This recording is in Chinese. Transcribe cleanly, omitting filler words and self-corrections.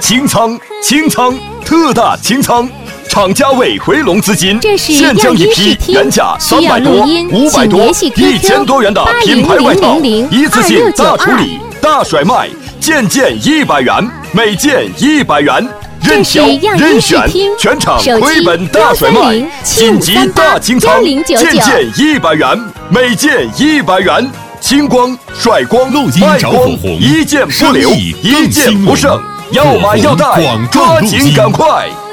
清仓，特大清仓，厂家为回笼资金，现将一批原价300多、500多、1000多元的品牌外套，一次性大处理、大甩卖，件100元，每件100元。任挑任选，全场亏本大甩卖，紧急大清仓，件100元，每件100元。清光、甩光、卖光，一件不留，一件不剩，要买要带，抓紧赶快！